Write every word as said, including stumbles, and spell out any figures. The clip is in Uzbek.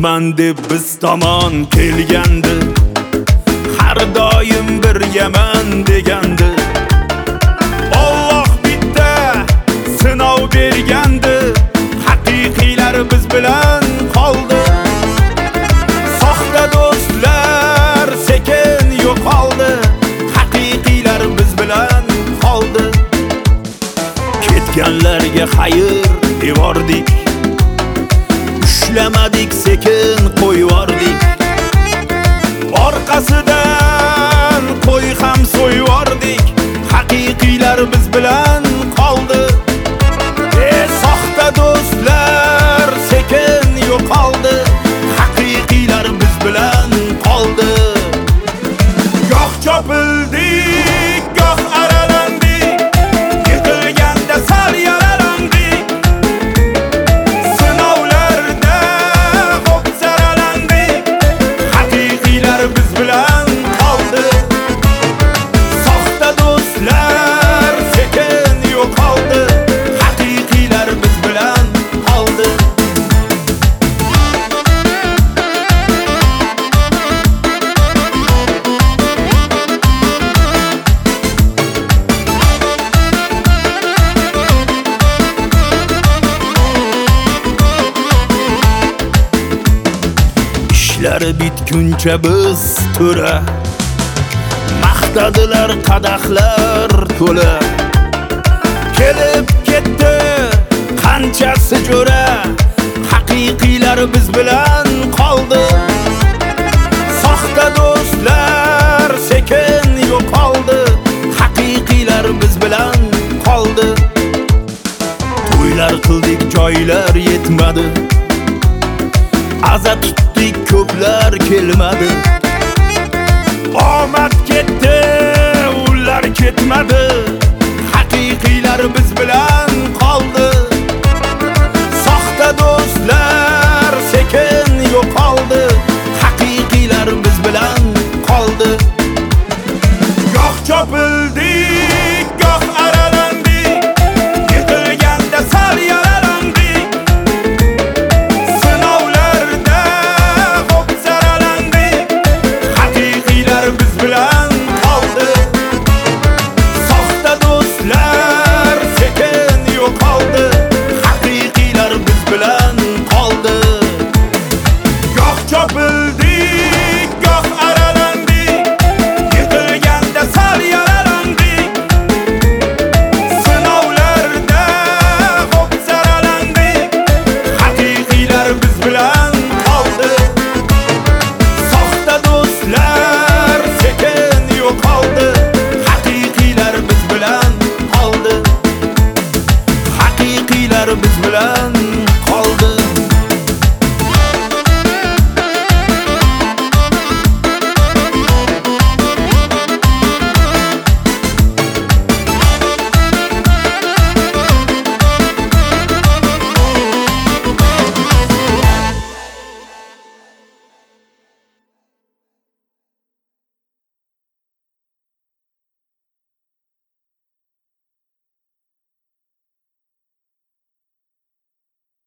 do'stman deb biz tomon kelgandi, har doim birgaman degandi. Alloh bitta sinov bergandi, haqiqiylar biz bilan qoldi. Soxta do'stlar sekin yo'qoldi, haqiqiylar biz bilan qoldi. Ketganlarga xayr devordik, ushlamadik sekin qo'yvordik. Orqasidan qo'y ham so'yvordik, haqiqiylar biz bilan qoldi. E soxta do'stlar sekin yo'qoldi, haqiqiylar biz bilan qoldi. Goh chopildik, goh aralandik, yiqilganda sal yaralandik. Sinovlarda xo'p saralandik, haqiqiylar biz bilan qoldi. Soxta do'stlar sekin yo'qoldi, haqiqiylar biz bilan qoldi. İşler bitguncha biz to'ra, maqtadilar qadahlar to'la. Kelib ketdi qanchasi jo'ra, haqiqiylar biz bilan qoldi. Soxta do'stlar sekin yo'qoldi, haqiqiylar biz bilan qoldi. To'ylar qildik, joylar yetmadi, aza tutdik, ko'plar kelmadi. Omad ketdi, ular ketmadi, haqiqiylar biz bilan qoldi. Soxta do'stlar sekin yo'qoldi, haqiqiylar biz bilan qoldi. Goh chopildik, goh aralandik, yiqilganda sal yaralandik. Sinovlarda xo'p saralandik, haqiqiylar biz bilan qoldi. Soxta do'stlar sekin yo'qoldi, haqiqiylar biz bilan qoldi. Goh chopildik, goh aralandik, yiqilganda sal yaralandik. Sinovlarda xo'p saralandik, haqiqiylar biz bilan qoldi. Soxta do'stlar sekin yo'qoldi, haqiqiylar biz bilan qoldi. Haqiqiylar biz bilan qoldi.